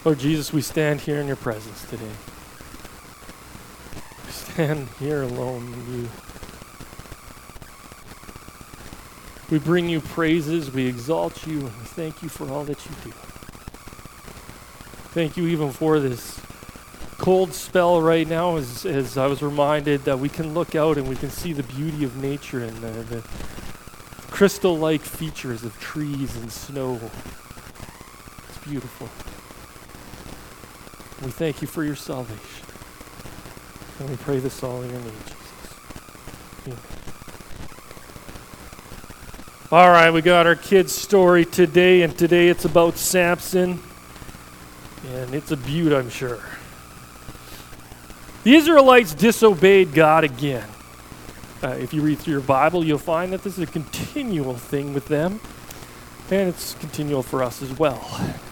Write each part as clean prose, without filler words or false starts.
Lord Jesus, we stand here in your presence today. We stand here alone in you. We bring you praises, we exalt you, and we thank you for all that you do. Thank you even for this cold spell right now, as I was reminded that we can look out and we can see the beauty of nature and the crystal-like features of trees and snow. It's beautiful. We thank you for your salvation. And we pray this all in your name, Jesus. Amen. All right, we got our kids' story today, and today it's about Samson. And it's a beaut, I'm sure. The Israelites disobeyed God again. If you read through your Bible, you'll find that this is a continual thing with them, and it's continual for us as well.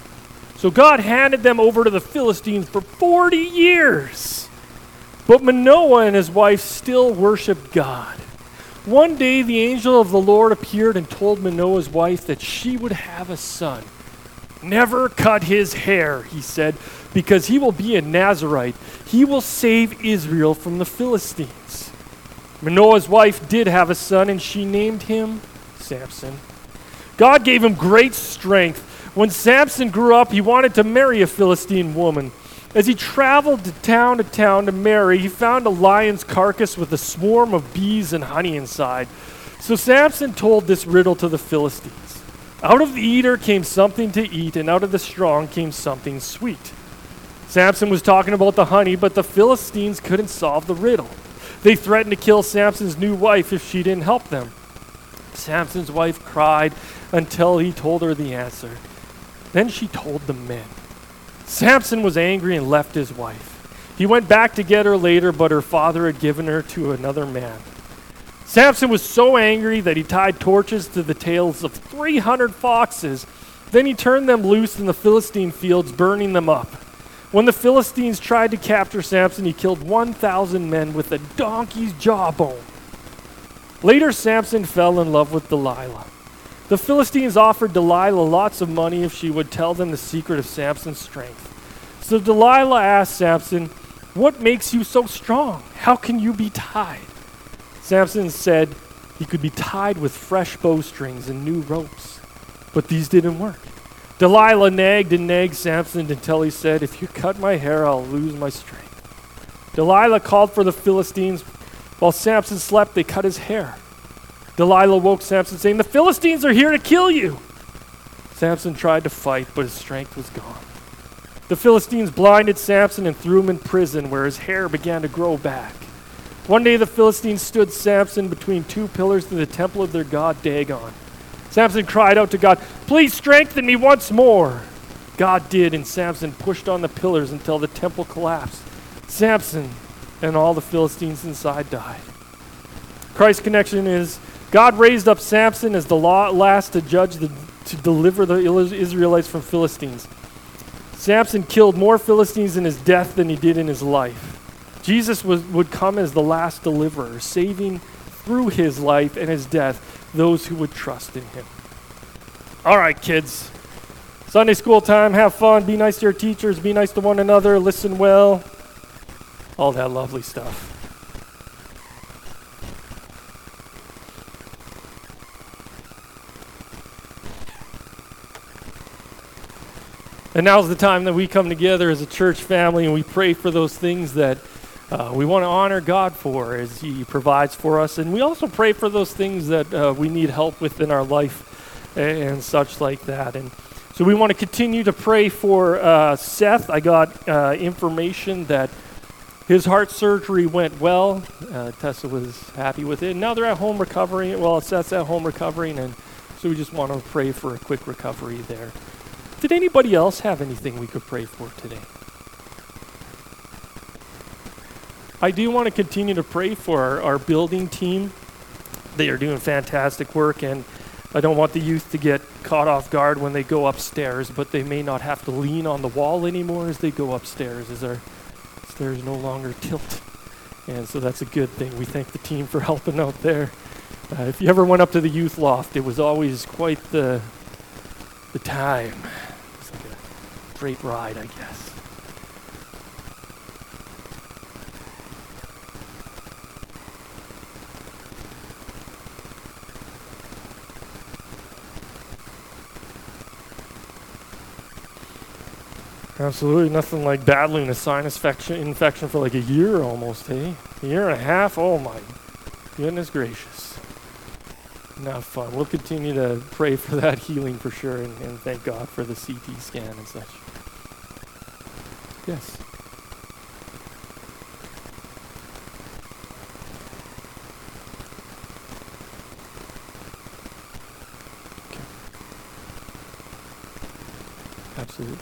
So God handed them over to the Philistines for 40 years. But Manoah and his wife still worshiped God. One day the angel of the Lord appeared and told Manoah's wife that she would have a son. Never cut his hair, he said, because he will be a Nazirite. He will save Israel from the Philistines. Manoah's wife did have a son, and she named him Samson. God gave him great strength. When Samson grew up, he wanted to marry a Philistine woman. As he traveled to town to marry, he found a lion's carcass with a swarm of bees and honey inside. So Samson told this riddle to the Philistines. Out of the eater came something to eat, and out of the strong came something sweet. Samson was talking about the honey, but the Philistines couldn't solve the riddle. They threatened to kill Samson's new wife if she didn't help them. Samson's wife cried until he told her the answer. Then she told the men. Samson was angry and left his wife. He went back to get her later, but her father had given her to another man. Samson was so angry that he tied torches to the tails of 300 foxes. Then he turned them loose in the Philistine fields, burning them up. When the Philistines tried to capture Samson, he killed 1,000 men with a donkey's jawbone. Later, Samson fell in love with Delilah. The Philistines offered Delilah lots of money if she would tell them the secret of Samson's strength. So Delilah asked Samson, "What makes you so strong? How can you be tied?" Samson said he could be tied with fresh bowstrings and new ropes. But these didn't work. Delilah nagged and nagged Samson until he said, "If you cut my hair, I'll lose my strength." Delilah called for the Philistines. While Samson slept, they cut his hair. Delilah woke Samson, saying, "The Philistines are here to kill you." Samson tried to fight, but his strength was gone. The Philistines blinded Samson and threw him in prison, where his hair began to grow back. One day the Philistines stood Samson between two pillars in the temple of their god Dagon. Samson cried out to God, "Please strengthen me once more." God did, and Samson pushed on the pillars until the temple collapsed. Samson and all the Philistines inside died. Christ's connection is God raised up Samson as the last to deliver the Israelites from Philistines. Samson killed more Philistines in his death than he did in his life. Jesus would come as the last deliverer, saving through his life and his death those who would trust in him. All right, kids. Sunday school time, have fun, be nice to your teachers, be nice to one another, listen well, all that lovely stuff. And now's the time that we come together as a church family and we pray for those things that we want to honor God for as he provides for us. And we also pray for those things that we need help with in our life and such like that. And so we want to continue to pray for Seth. I got information that his heart surgery went well. Tessa was happy with it. Now they're at home recovering. Well, Seth's at home recovering, and so we just want to pray for a quick recovery there. Did anybody else have anything we could pray for today? I do want to continue to pray for our building team. They are doing fantastic work, and I don't want the youth to get caught off guard when they go upstairs, but they may not have to lean on the wall anymore as they go upstairs, as our stairs no longer tilt. And so that's a good thing. We thank the team for helping out there. If you ever went up to the youth loft, it was always quite the time. It's like a straight ride, I guess. Absolutely nothing like battling a sinus infection for like a year almost, hey? A year and a half? Oh my goodness gracious. Not fun. We'll continue to pray for that healing for sure, and thank God for the CT scan and such. Yes. Okay. Absolutely.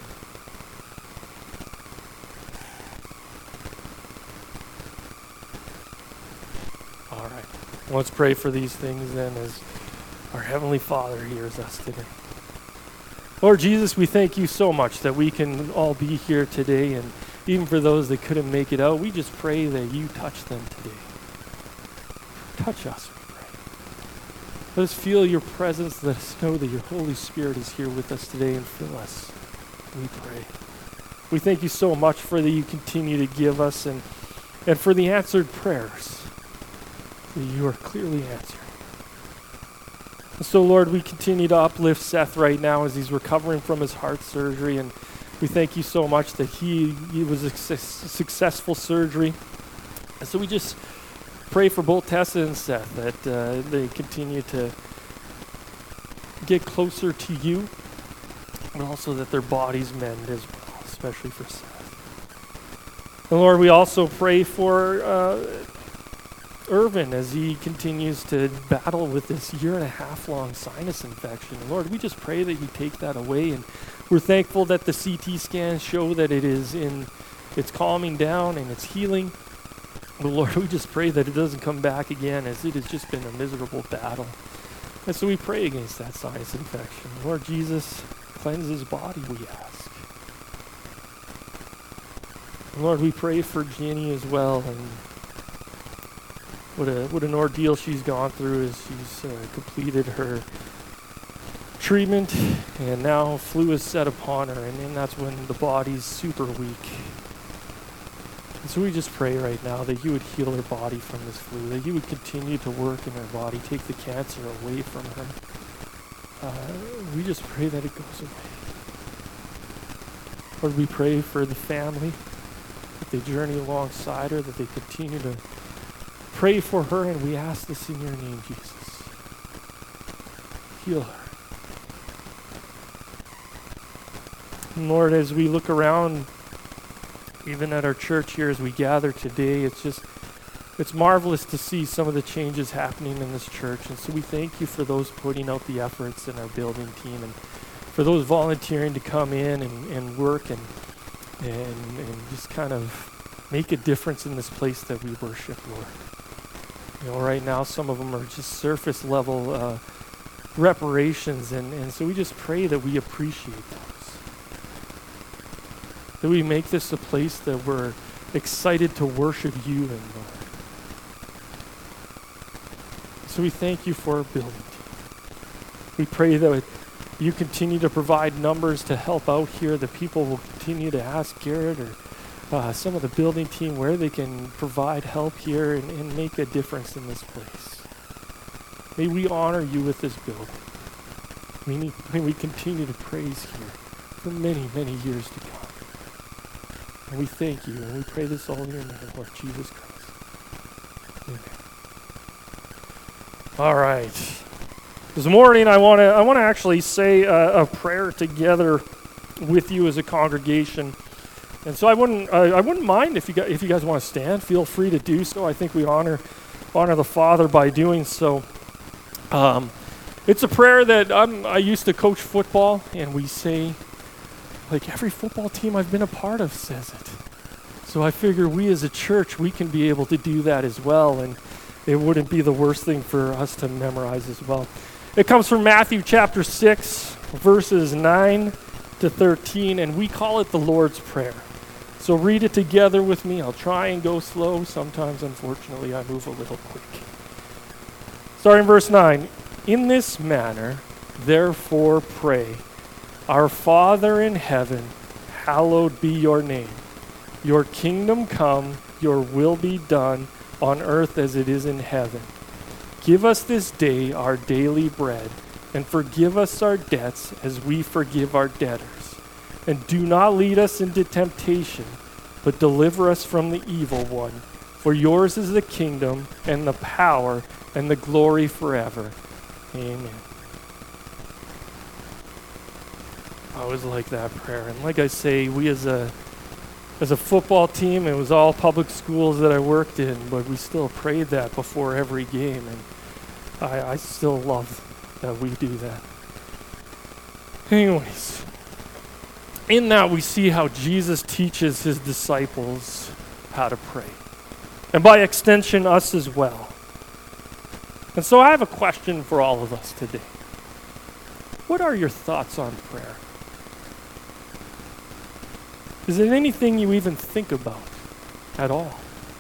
All right. Let's pray for these things then as our Heavenly Father hears us today. Lord Jesus, we thank you so much that we can all be here today, and even for those that couldn't make it out, we just pray that you touch them today. Touch us, we pray. Let us feel your presence. Let us know that your Holy Spirit is here with us today, and fill us, we pray. We thank you so much for that you continue to give us, and for the answered prayers that you are clearly answering. And so, Lord, we continue to uplift Seth right now as he's recovering from his heart surgery, and we thank you so much that he was a successful surgery. And so we just pray for both Tessa and Seth that they continue to get closer to you, but also that their bodies mend as well, especially for Seth. And Lord, we also pray for Irvin as he continues to battle with this 1.5 year long sinus infection. Lord, we just pray that you take that away, and we're thankful that the CT scans show that it's calming down and it's healing. But Lord, we just pray that it doesn't come back again, as it has just been a miserable battle. And so we pray against that sinus infection. Lord Jesus, cleanse his body, we ask. And Lord, we pray for Jenny as well, and what an ordeal she's gone through as she's completed her treatment, and now flu is set upon her, and then that's when the body's super weak. And so we just pray right now that you would heal her body from this flu, that you would continue to work in her body, take the cancer away from her. We just pray that it goes away. Lord, we pray for the family, that they journey alongside her, that they continue to pray for her, and we ask this in your name, Jesus. Heal her. And Lord, as we look around, even at our church here, as we gather today, it's marvelous to see some of the changes happening in this church. And so we thank you for those putting out the efforts in our building team, and for those volunteering to come in and work and just kind of make a difference in this place that we worship, Lord. You know, right now some of them are just surface level reparations, and so we just pray that we appreciate those. That we make this a place that we're excited to worship you in, Lord. So we thank you for our building team. We pray that you continue to provide numbers to help out here, that people will continue to ask Garrett or some of the building team where they can provide help here and make a difference in this place. May we honor you with this building. May we continue to praise here for many, many years to come. And we thank you, and we pray this all in your name, Lord Jesus Christ. Amen. All right. This morning I want to actually say a prayer together with you as a congregation. And so I wouldn't mind if you guys want to stand. Feel free to do so. I think we honor the Father by doing so. It's a prayer that I used to coach football, and we say, like every football team I've been a part of says it. So I figure we as a church, we can be able to do that as well, and it wouldn't be the worst thing for us to memorize as well. It comes from Matthew chapter 6, verses 9 to 13, and we call it the Lord's Prayer. So read it together with me. I'll try and go slow. Sometimes, unfortunately, I move a little quick. Starting verse 9. In this manner, therefore pray, Our Father in heaven, hallowed be your name. Your kingdom come, your will be done on earth as it is in heaven. Give us this day our daily bread, and forgive us our debts as we forgive our debtors. And do not lead us into temptation, but deliver us from the evil one. For yours is the kingdom, and the power, and the glory forever. Amen. I always like that prayer. And like I say, we as a football team, it was all public schools that I worked in, but we still prayed that before every game. And I still love that we do that. Anyways, in that we see how Jesus teaches his disciples how to pray. And by extension, us as well. And so I have a question for all of us today. What are your thoughts on prayer? Is it anything you even think about at all?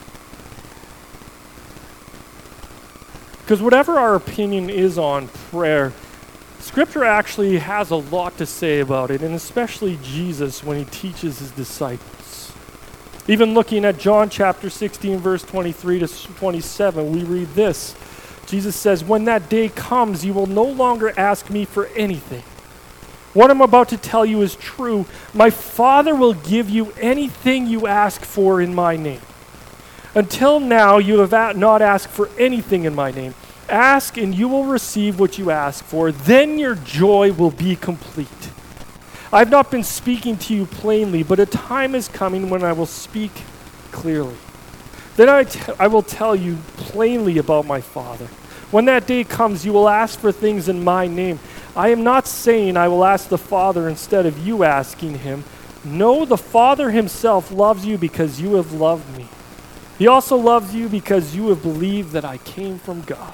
Because whatever our opinion is on prayer, Scripture actually has a lot to say about it, and especially Jesus when he teaches his disciples. Even looking at John chapter 16, verse 23 to 27, we read this. Jesus says, "When that day comes, you will no longer ask me for anything. What I'm about to tell you is true. My Father will give you anything you ask for in my name. Until now, you have not asked for anything in my name. Ask and you will receive what you ask for. Then your joy will be complete. I've not been speaking to you plainly, but a time is coming when I will speak clearly. Then I will tell you plainly about my Father. When that day comes, you will ask for things in my name. I am not saying I will ask the Father instead of you asking him. No, the Father himself loves you because you have loved me. He also loves you because you have believed that I came from God."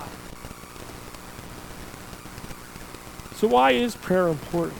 So why is prayer important?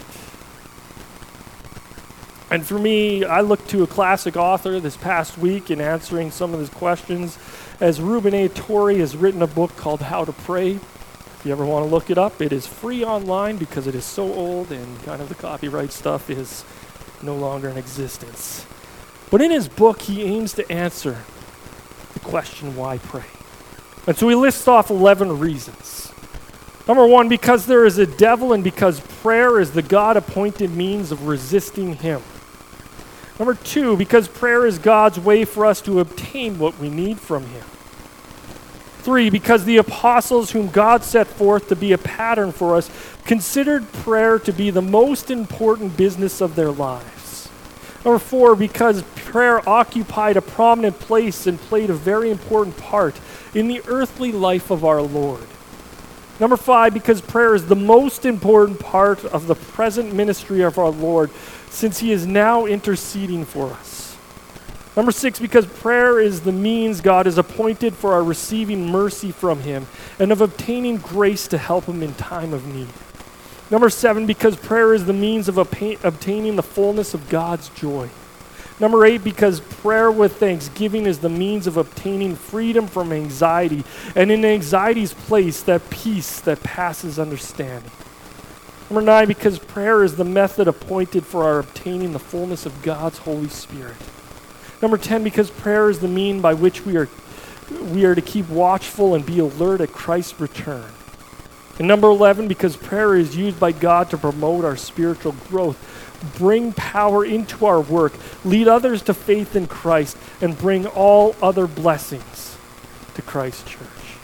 And for me, I looked to a classic author this past week in answering some of his questions, as Ruben A. Torrey has written a book called How to Pray. If you ever want to look it up, it is free online because it is so old and kind of the copyright stuff is no longer in existence. But in his book, he aims to answer the question, why pray? And so he lists off 11 reasons. Number one, because there is a devil and because prayer is the God-appointed means of resisting him. Number two, because prayer is God's way for us to obtain what we need from him. 3, because the apostles whom God set forth to be a pattern for us considered prayer to be the most important business of their lives. Number 4, because prayer occupied a prominent place and played a very important part in the earthly life of our Lord. Number 5, because prayer is the most important part of the present ministry of our Lord, since he is now interceding for us. Number 6, because prayer is the means God has appointed for our receiving mercy from him and of obtaining grace to help him in time of need. Number 7, because prayer is the means of obtaining the fullness of God's joy. Number 8, because prayer with thanksgiving is the means of obtaining freedom from anxiety, and in anxiety's place, that peace that passes understanding. Number 9, because prayer is the method appointed for our obtaining the fullness of God's Holy Spirit. Number 10, because prayer is the mean by which we are to keep watchful and be alert at Christ's return. And number 11, because prayer is used by God to promote our spiritual growth, bring power into our work, lead others to faith in Christ, and bring all other blessings to Christ's church.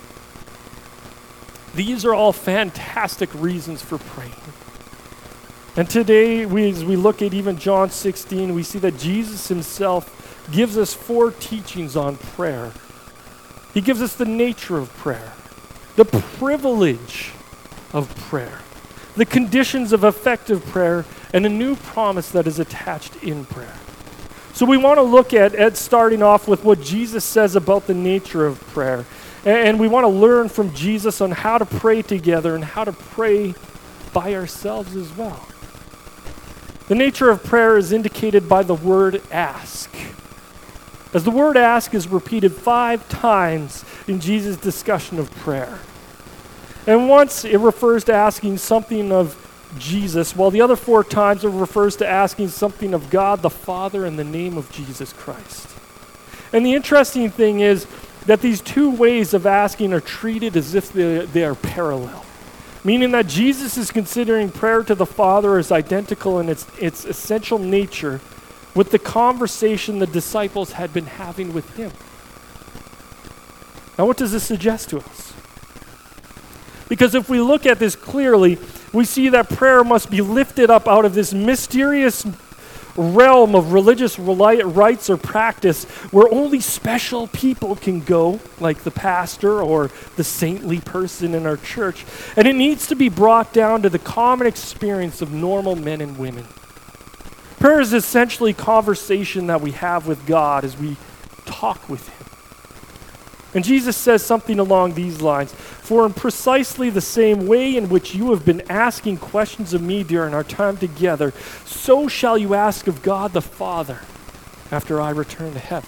These are all fantastic reasons for praying. And today, as we look at even John 16, we see that Jesus himself gives us 4 teachings on prayer. He gives us the nature of prayer, the privilege of prayer, the conditions of effective prayer, and a new promise that is attached in prayer. So we want to look at starting off with what Jesus says about the nature of prayer. And we want to learn from Jesus on how to pray together and how to pray by ourselves as well. The nature of prayer is indicated by the word ask. As the word ask is repeated 5 times in Jesus' discussion of prayer. And once it refers to asking something of Jesus, while the other 4 times it refers to asking something of God the Father in the name of Jesus Christ. And the interesting thing is that these 2 ways of asking are treated as if they are parallel, meaning that Jesus is considering prayer to the Father as identical in its essential nature with the conversation the disciples had been having with him. Now, what does this suggest to us? Because if we look at this clearly, we see that prayer must be lifted up out of this mysterious realm of religious rites or practice where only special people can go, like the pastor or the saintly person in our church, and it needs to be brought down to the common experience of normal men and women. Prayer is essentially conversation that we have with God as we talk with him. And Jesus says something along these lines, "For in precisely the same way in which you have been asking questions of me during our time together, so shall you ask of God the Father after I return to heaven."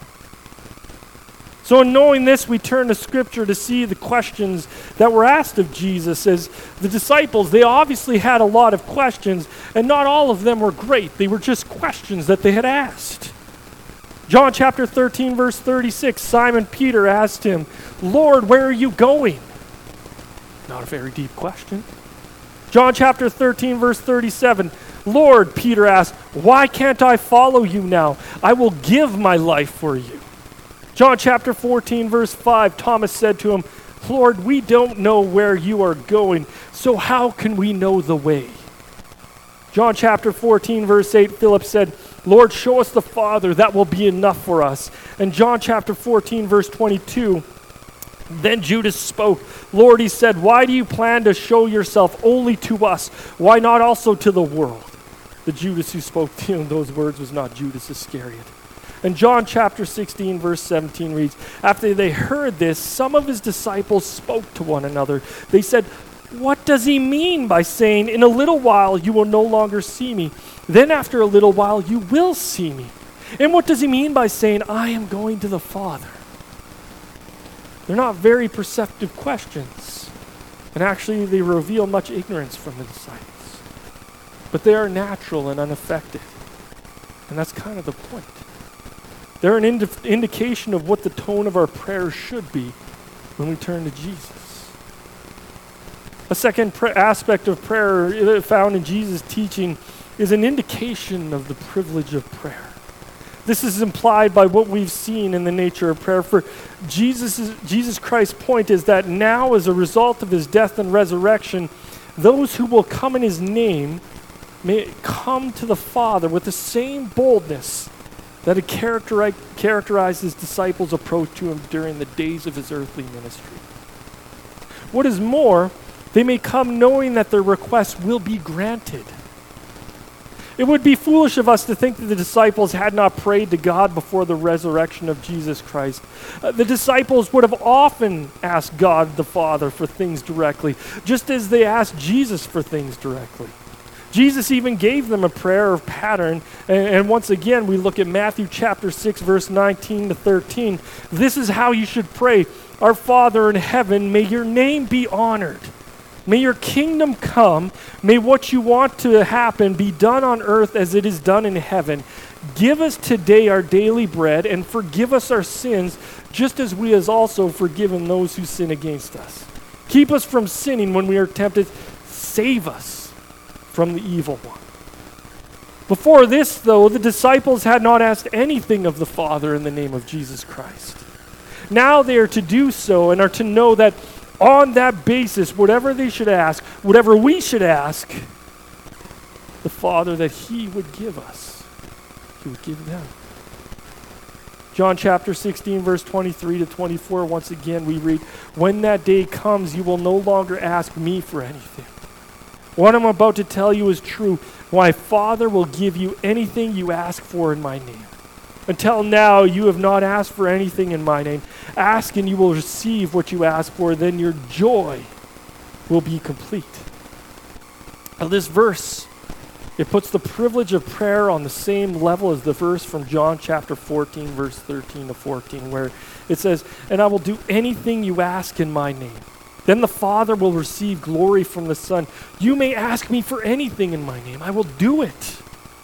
So in knowing this, we turn to Scripture to see the questions that were asked of Jesus. As the disciples, they obviously had a lot of questions, and not all of them were great. They were just questions that they had asked. John chapter 13, verse 36, Simon Peter asked him, "Lord, where are you going?" Not a very deep question. John chapter 13, verse 37, "Lord," Peter asked, "why can't I follow you now? I will give my life for you." John chapter 14, verse 5, Thomas said to him, "Lord, we don't know where you are going, so how can we know the way?" John chapter 14, verse 8, Philip said, "Lord, show us the Father, that will be enough for us." And John chapter 14, verse 22, then Judas spoke. "Lord," he said, "why do you plan to show yourself only to us? Why not also to the world?" The Judas who spoke to him those words was not Judas Iscariot. And John chapter 16, verse 17 reads, "After they heard this, some of his disciples spoke to one another. They said, 'What does he mean by saying, in a little while you will no longer see me, then after a little while you will see me? And what does he mean by saying, I am going to the Father?'" They're not very perceptive questions, and actually they reveal much ignorance from the disciples. But they are natural and unaffected, and that's kind of the point. They're an indication of what the tone of our prayers should be when we turn to Jesus. A second aspect of prayer found in Jesus' teaching is an indication of the privilege of prayer. This is implied by what we've seen in the nature of prayer. For Jesus Christ's point is that now, as a result of his death and resurrection, those who will come in his name may come to the Father with the same boldness that had characterized his disciples' approach to him during the days of his earthly ministry. What is more, they may come knowing that their requests will be granted. It would be foolish of us to think that the disciples had not prayed to God before the resurrection of Jesus Christ. The disciples would have often asked God the Father for things directly, just as they asked Jesus for things directly. Jesus even gave them a prayer pattern, and once again we look at Matthew chapter 6, verse 19 to 13. This is how you should pray. "Our Father in heaven, may your name be honored. May your kingdom come. May what you want to happen be done on earth as it is done in heaven. Give us today our daily bread, and forgive us our sins, just as we have also forgiven those who sin against us. Keep us from sinning when we are tempted. Save us from the evil one." Before this, though, the disciples had not asked anything of the Father in the name of Jesus Christ. Now they are to do so and are to know that on that basis, whatever they should ask, whatever we should ask, the Father that he would give us, he would give them. John chapter 16, verse 23 to 24, once again we read, "When that day comes, you will no longer ask me for anything. What I'm about to tell you is true. My Father will give you anything you ask for in my name. Until now, you have not asked for anything in my name. Ask and you will receive what you ask for. Then your joy will be complete." Now this verse, it puts the privilege of prayer on the same level as the verse from John chapter 14, verse 13 to 14, where it says, "And I will do anything you ask in my name, Then the Father will receive glory from the Son. You may ask me for anything in my name. I will do it.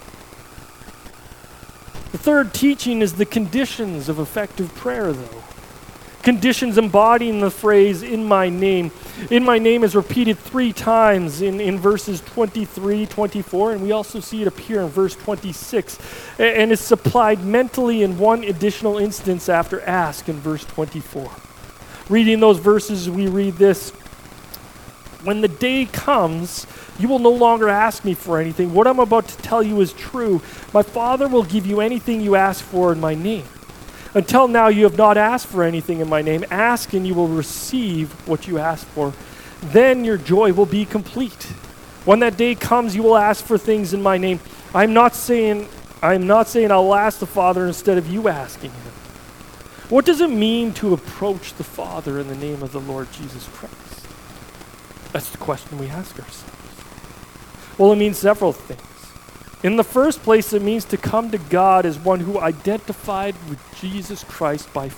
The third teaching is the conditions of effective prayer, though. Conditions embodying the phrase, in my name. In my name is repeated 3 times in verses 23, 24, and we also see it appear in verse 26, and is supplied mentally in one additional instance after ask in verse 24. Reading those verses, we read this: when the day comes, you will no longer ask me for anything. What I'm about to tell you is true. My Father will give you anything you ask for in my name. Until now, you have not asked for anything in my name. Ask and you will receive what you asked for. Then your joy will be complete. When that day comes, you will ask for things in my name. I'm not saying I'll ask the Father instead of you asking him. What does it mean to approach the Father in the name of the Lord Jesus Christ? That's the question we ask ourselves. Well, it means several things. In the first place, it means to come to God as one who identified with Jesus Christ by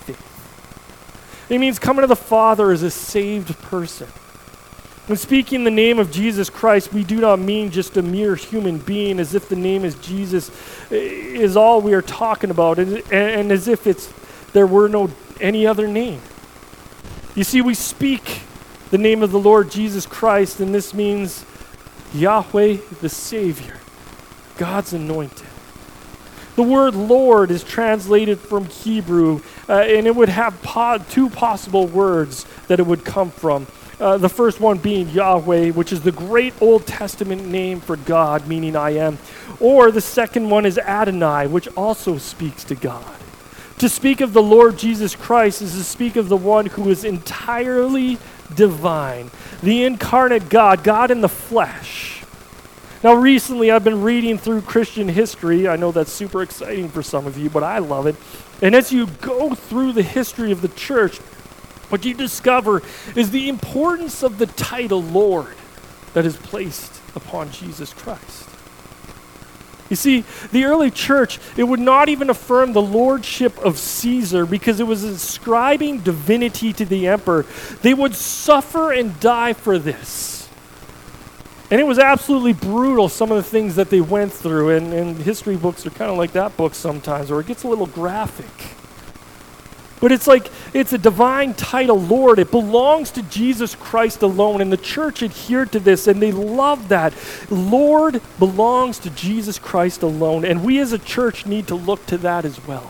faith. It means coming to the Father as a saved person. When speaking the name of Jesus Christ, we do not mean just a mere human being, as if the name is Jesus is all we are talking about, and as if there were no any other name. You see, we speak the name of the Lord Jesus Christ, and this means Yahweh the Savior, God's anointed. The word Lord is translated from Hebrew, and it would have 2 possible words that it would come from. The first one being Yahweh, which is the great Old Testament name for God, meaning I am. Or the second one is Adonai, which also speaks to God. To speak of the Lord Jesus Christ is to speak of the one who is entirely divine, the incarnate God, God in the flesh. Now, recently I've been reading through Christian history. I know that's super exciting for some of you, but I love it. And as you go through the history of the church, what you discover is the importance of the title Lord that is placed upon Jesus Christ. You see, the early church, it would not even affirm the lordship of Caesar because it was ascribing divinity to the emperor. They would suffer and die for this. And it was absolutely brutal, some of the things that they went through. And history books are kind of like that book sometimes, or it gets a little graphic. But it's a divine title, Lord. It belongs to Jesus Christ alone. And the church adhered to this, and they loved that. Lord belongs to Jesus Christ alone. And we as a church need to look to that as well.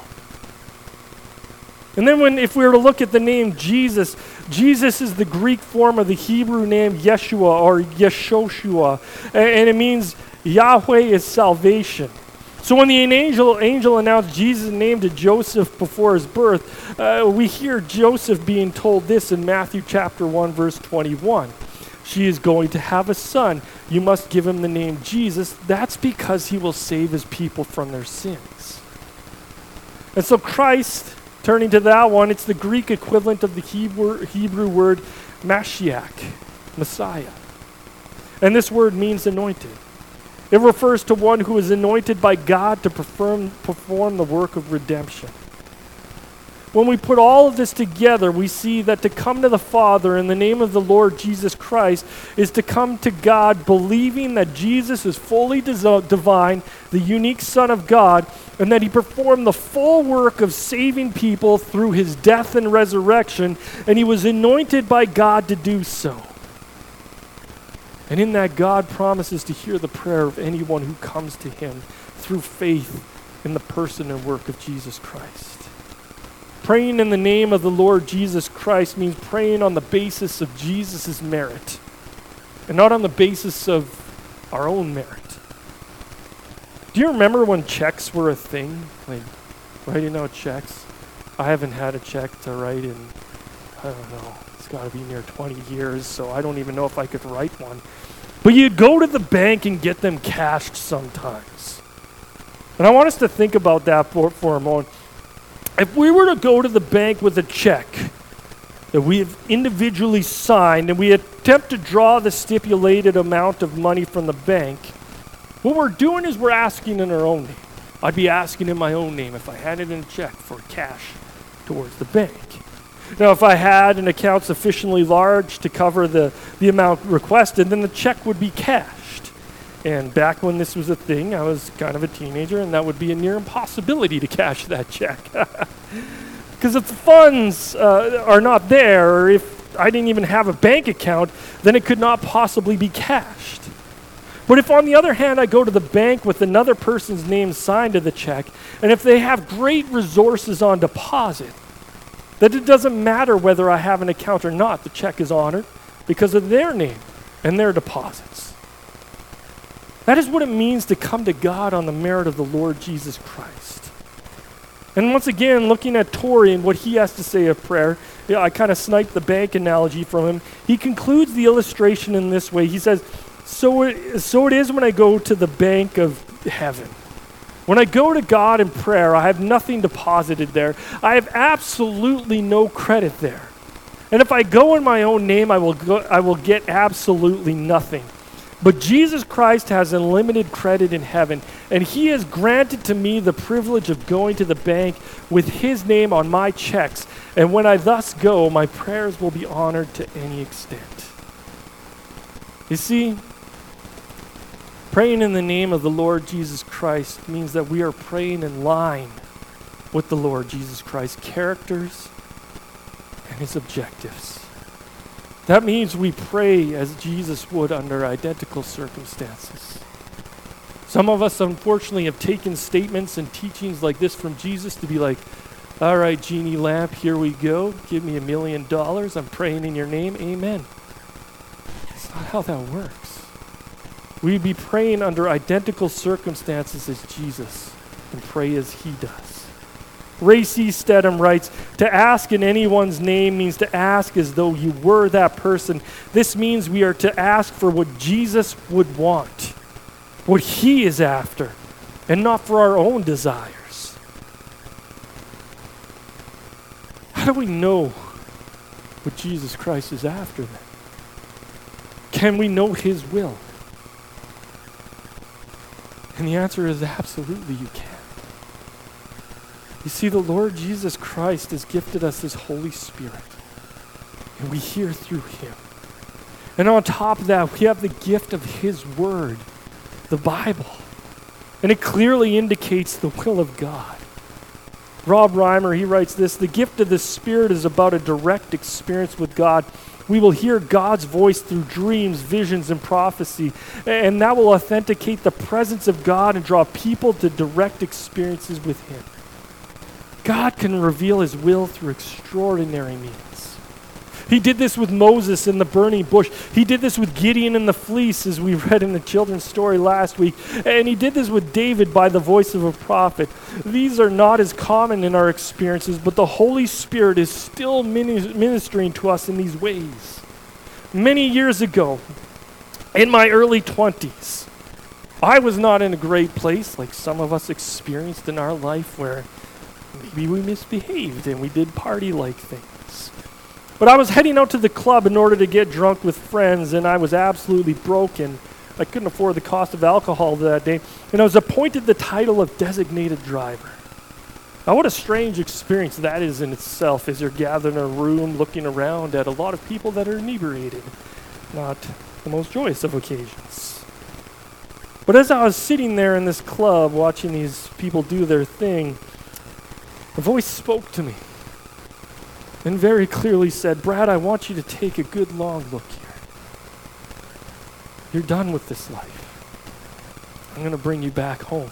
And then if we were to look at the name Jesus, Jesus is the Greek form of the Hebrew name Yeshua or Yeshoshua, and it means Yahweh is salvation. So when the angel announced Jesus' name to Joseph before his birth, we hear Joseph being told this in Matthew chapter 1, verse 21. She is going to have a son. You must give him the name Jesus. That's because he will save his people from their sins. And so Christ, turning to that one, it's the Greek equivalent of the Hebrew word Mashiach, Messiah. And this word means anointed. It refers to one who is anointed by God to perform the work of redemption. When we put all of this together, we see that to come to the Father in the name of the Lord Jesus Christ is to come to God believing that Jesus is fully divine, the unique Son of God, and that he performed the full work of saving people through his death and resurrection, and he was anointed by God to do so. And in that, God promises to hear the prayer of anyone who comes to him through faith in the person and work of Jesus Christ. Praying in the name of the Lord Jesus Christ means praying on the basis of Jesus' merit and not on the basis of our own merit. Do you remember when checks were a thing? Like writing out checks? I haven't had a check to write in, I don't know, it's got to be near 20 years, so I don't even know if I could write one. But you'd go to the bank and get them cashed sometimes. And I want us to think about that for a moment. If we were to go to the bank with a check that we have individually signed and we attempt to draw the stipulated amount of money from the bank, what we're doing is we're asking in our own name. I'd be asking in my own name if I handed in a check for cash towards the bank. Now, if I had an account sufficiently large to cover the amount requested, then the check would be cashed. And back when this was a thing, I was kind of a teenager, and that would be a near impossibility to cash that check. Because if the funds are not there, or if I didn't even have a bank account, then it could not possibly be cashed. But if, on the other hand, I go to the bank with another person's name signed to the check, and if they have great resources on deposit, that it doesn't matter whether I have an account or not, the check is honored because of their name and their deposits. That is what it means to come to God on the merit of the Lord Jesus Christ. And once again, looking at Tori and what he has to say of prayer, I kind of sniped the bank analogy from him. He concludes the illustration in this way. He says, So it is when I go to the bank of heaven. When I go to God in prayer, I have nothing deposited there. I have absolutely no credit there. And if I go in my own name, I will get absolutely nothing. But Jesus Christ has unlimited credit in heaven, and he has granted to me the privilege of going to the bank with his name on my checks. And when I thus go, my prayers will be honored to any extent. You see, praying in the name of the Lord Jesus Christ means that we are praying in line with the Lord Jesus Christ's characters and his objectives. That means we pray as Jesus would under identical circumstances. Some of us, unfortunately, have taken statements and teachings like this from Jesus to be like, all right, Genie Lamp, here we go. Give me $1 million. I'm praying in your name. Amen. That's not how that works. We'd be praying under identical circumstances as Jesus and pray as he does. Ray C. Stedham writes, to ask in anyone's name means to ask as though you were that person. This means we are to ask for what Jesus would want, what he is after, and not for our own desires. How do we know what Jesus Christ is after then? Can we know his will? And the answer is absolutely you can. You see, the Lord Jesus Christ has gifted us his Holy Spirit, and we hear through him. And on top of that, we have the gift of his word, the Bible, and it clearly indicates the will of God. Rob Reimer, he writes this, the gift of the Spirit is about a direct experience with God. We will hear God's voice through dreams, visions, and prophecy, and that will authenticate the presence of God and draw people to direct experiences with him. God can reveal his will through extraordinary means. He did this with Moses in the burning bush. He did this with Gideon in the fleece, as we read in the children's story last week. And he did this with David by the voice of a prophet. These are not as common in our experiences, but the Holy Spirit is still ministering to us in these ways. Many years ago, in my early 20s, I was not in a great place like some of us experienced in our life where maybe we misbehaved and we did party-like things. But I was heading out to the club in order to get drunk with friends, and I was absolutely broken. I couldn't afford the cost of alcohol that day, and I was appointed the title of designated driver. Now, what a strange experience that is in itself, as you're gathered in a room looking around at a lot of people that are inebriated. Not the most joyous of occasions. But as I was sitting there in this club watching these people do their thing, a voice spoke to me and very clearly said, Brad, I want you to take a good long look here. You're done with this life. I'm going to bring you back home.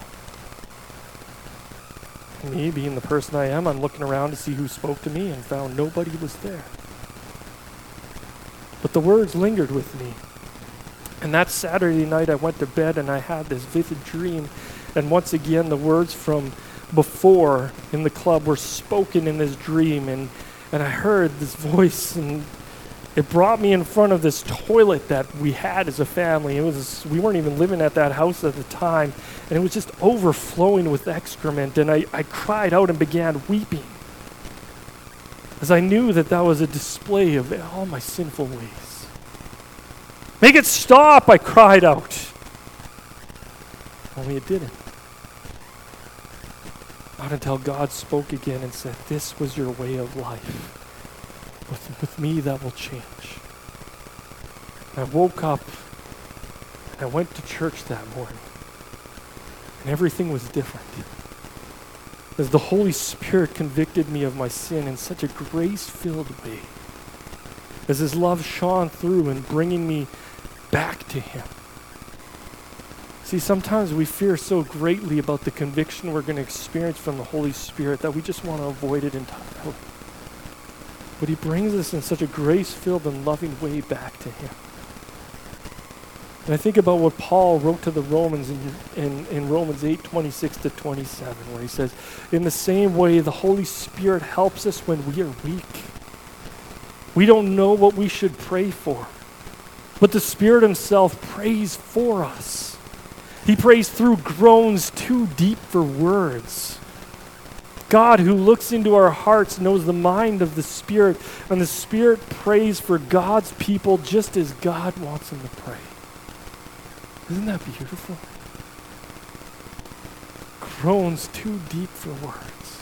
Me, being the person I am, I'm looking around to see who spoke to me and found nobody was there. But the words lingered with me. And that Saturday night I went to bed and I had this vivid dream. And once again, the words from before in the club were spoken in this dream, and I heard this voice, and it brought me in front of this toilet that we had as a family. We weren't even living at that house at the time, and it was just overflowing with excrement, and I cried out and began weeping as I knew that that was a display of all my sinful ways. Make it stop, I cried out. Only it didn't. Not until God spoke again and said, this was your way of life. with me that will change. I woke up and I went to church that morning, and everything was different. As the Holy Spirit convicted me of my sin in such a grace-filled way, as His love shone through in bringing me back to Him. See, sometimes we fear so greatly about the conviction we're going to experience from the Holy Spirit that we just want to avoid it entirely. But He brings us in such a grace-filled and loving way back to Him. And I think about what Paul wrote to the Romans in Romans 8:26-27, where he says, in the same way, the Holy Spirit helps us when we are weak. We don't know what we should pray for, but the Spirit Himself prays for us. He prays through groans too deep for words. God, who looks into our hearts, knows the mind of the Spirit, and the Spirit prays for God's people just as God wants them to pray. Isn't that beautiful? Groans too deep for words.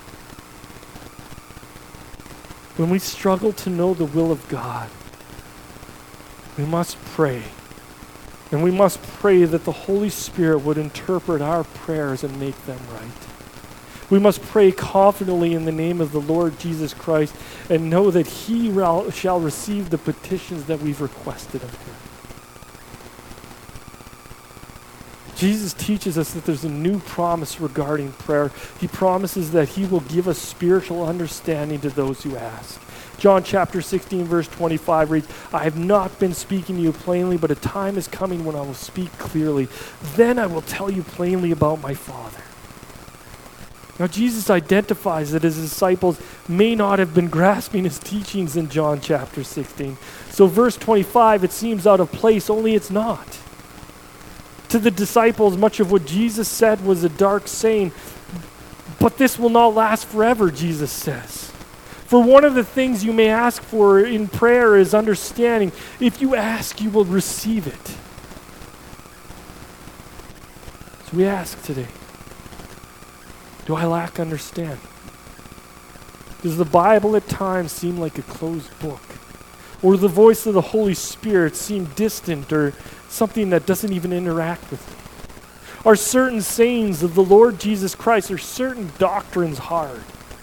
When we struggle to know the will of God, we must pray. And we must pray that the Holy Spirit would interpret our prayers and make them right. We must pray confidently in the name of the Lord Jesus Christ and know that He shall receive the petitions that we've requested of Him. Jesus teaches us that there's a new promise regarding prayer. He promises that He will give us spiritual understanding to those who ask. John chapter 16, verse 25 reads, I have not been speaking to you plainly, but a time is coming when I will speak clearly. Then I will tell you plainly about my Father. Now Jesus identifies that His disciples may not have been grasping His teachings in John chapter 16. So verse 25, it seems out of place, only it's not. To the disciples, much of what Jesus said was a dark saying, but this will not last forever, Jesus says. For one of the things you may ask for in prayer is understanding. If you ask, you will receive it. So we ask today, do I lack understanding? Does the Bible at times seem like a closed book? Or the voice of the Holy Spirit seem distant or something that doesn't even interact with me? Are certain sayings of the Lord Jesus Christ or certain doctrines hard?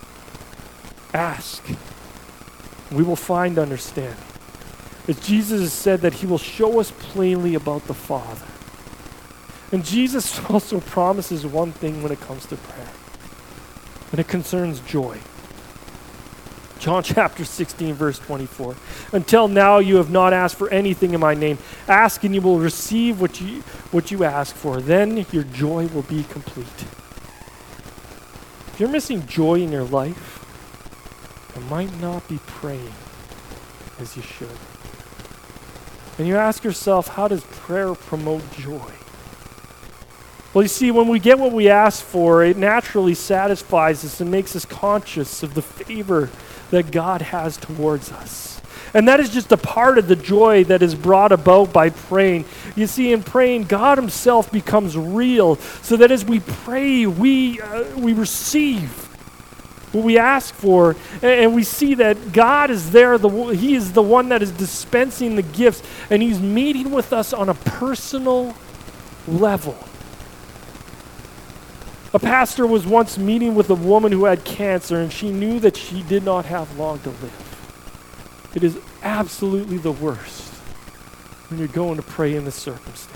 Ask. We will find understanding. As Jesus has said that He will show us plainly about the Father. And Jesus also promises one thing when it comes to prayer. And it concerns joy. John chapter 16, verse 24. Until now you have not asked for anything in my name. Ask and you will receive what you ask for. Then your joy will be complete. If you're missing joy in your life, you might not be praying as you should. And you ask yourself, how does prayer promote joy? Well, you see, when we get what we ask for, it naturally satisfies us and makes us conscious of the favor that God has towards us. And that is just a part of the joy that is brought about by praying. You see, in praying, God Himself becomes real, so that as we pray, we receive what we ask for, and we see that God is there. He is the one that is dispensing the gifts, and He's meeting with us on a personal level. A pastor was once meeting with a woman who had cancer, and she knew that she did not have long to live. It is absolutely the worst when you're going to pray in this circumstance.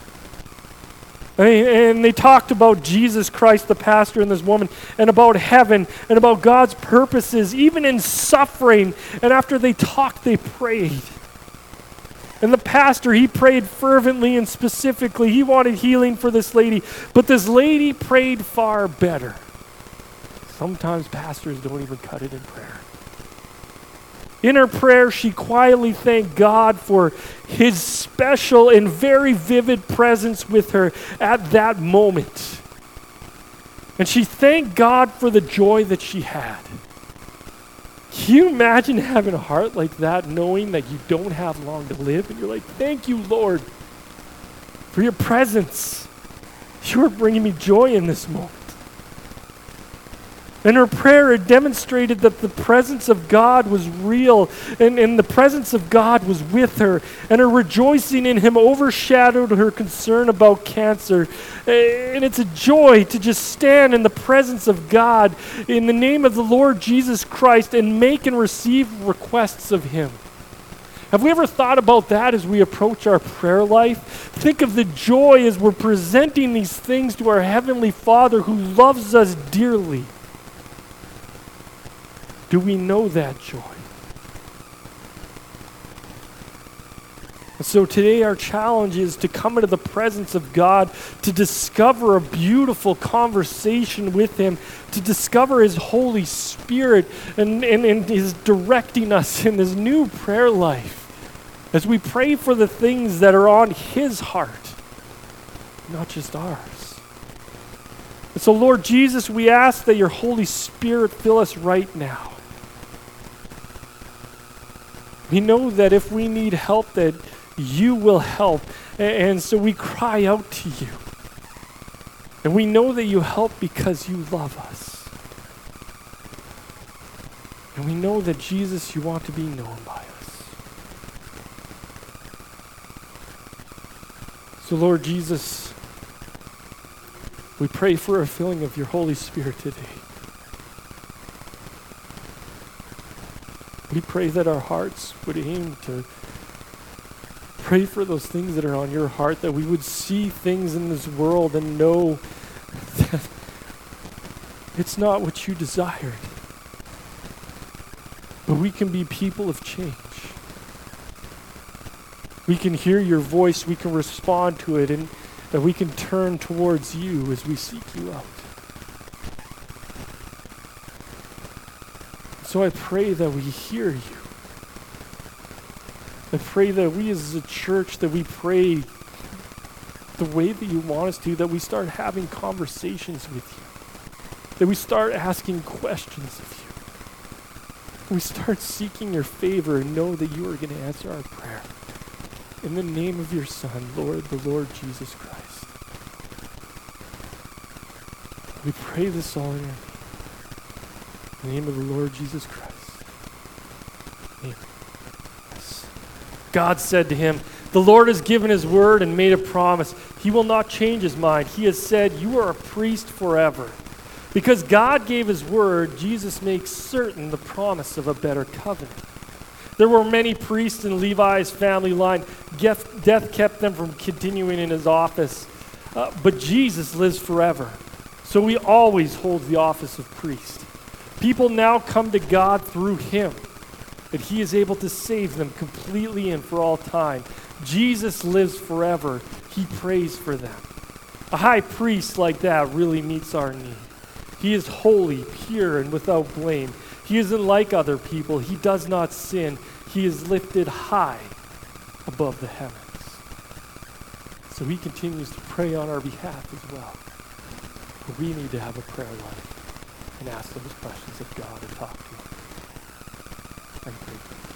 And they talked about Jesus Christ, the pastor, and this woman, and about heaven, and about God's purposes, even in suffering. And after they talked, they prayed. And the pastor, he prayed fervently and specifically. He wanted healing for this lady. But this lady prayed far better. Sometimes pastors don't even cut it in prayer. In her prayer, she quietly thanked God for His special and very vivid presence with her at that moment. And she thanked God for the joy that she had. Can you imagine having a heart like that, knowing that you don't have long to live? And you're like, thank you, Lord, for your presence. You are bringing me joy in this moment. In her prayer, it demonstrated that the presence of God was real, and the presence of God was with her, and her rejoicing in him overshadowed her concern about cancer. And it's a joy to just stand in the presence of God in the name of the Lord Jesus Christ and make and receive requests of him. Have we ever thought about that as we approach our prayer life? Think of the joy as we're presenting these things to our Heavenly Father who loves us dearly. Do we know that joy? And so today our challenge is to come into the presence of God, to discover a beautiful conversation with him, to discover his Holy Spirit and his directing us in this new prayer life as we pray for the things that are on his heart, not just ours. And so Lord Jesus, we ask that your Holy Spirit fill us right now. We know that if we need help, that you will help. And so we cry out to you. And we know that you help because you love us. And we know that, Jesus, you want to be known by us. So, Lord Jesus, we pray for a filling of your Holy Spirit today. We pray that our hearts would aim to pray for those things that are on your heart, that we would see things in this world and know that it's not what you desired. But we can be people of change. We can hear your voice, we can respond to it, and that we can turn towards you as we seek you out. So I pray that we hear you. I pray that we as a church, that we pray the way that you want us to, that we start having conversations with you, that we start asking questions of you. We start seeking your favor and know that you are going to answer our prayer. In the name of your Son, Lord, the Lord Jesus Christ. We pray this all in your name. In the name of the Lord Jesus Christ. Amen. Yes. God said to him, "The Lord has given his word and made a promise. He will not change his mind. He has said, you are a priest forever." Because God gave his word, Jesus makes certain the promise of a better covenant. There were many priests in Levi's family line. Death kept them from continuing in his office. But Jesus lives forever. So he always holds the office of priest. People now come to God through him, that he is able to save them completely and for all time. Jesus lives forever. He prays for them. A high priest like that really meets our need. He is holy, pure, and without blame. He isn't like other people. He does not sin. He is lifted high above the heavens. So he continues to pray on our behalf as well. But we need to have a prayer life and ask those questions of God and talk to him. I pray.